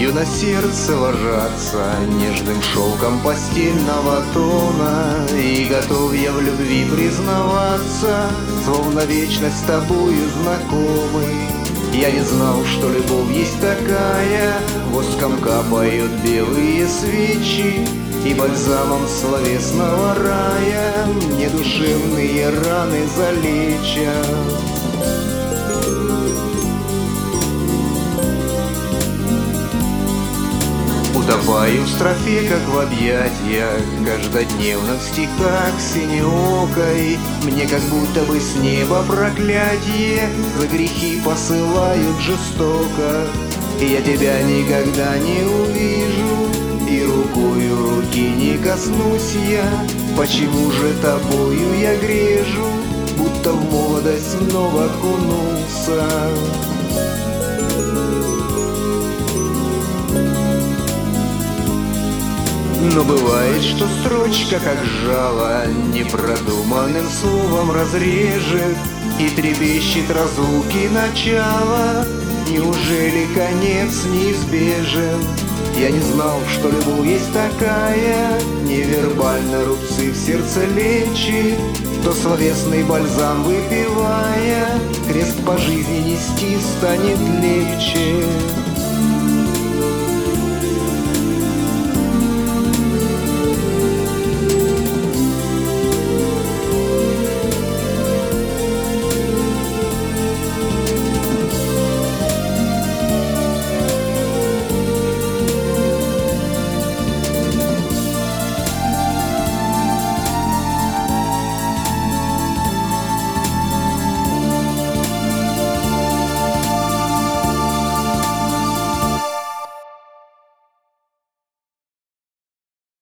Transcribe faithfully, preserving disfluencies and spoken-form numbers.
на сердце ложатся нежным шелком постельного тона, и готов я в любви признаваться, словно вечность с тобою знакомый. Я не знал, что любовь есть такая, воском капают белые свечи, и бальзамом словесного рая мне душевные раны залечат. Утопаю в строфе, как в объятиях, каждодневных стихах синеокой. Мне как будто бы с неба проклятие за грехи посылают жестоко. И я тебя никогда не увижу, и рукою руки не коснусь я. Почему же тобою я грежу, будто в молодость снова окунулся? Но бывает, что строчка, как жало, непродуманным словом разрежет, и трепещет разлуки начало. Неужели конец неизбежен? Я не знал, что любовь есть такая, невербально рубцы в сердце лечит, то словесный бальзам выпивая, крест по жизни нести станет легче.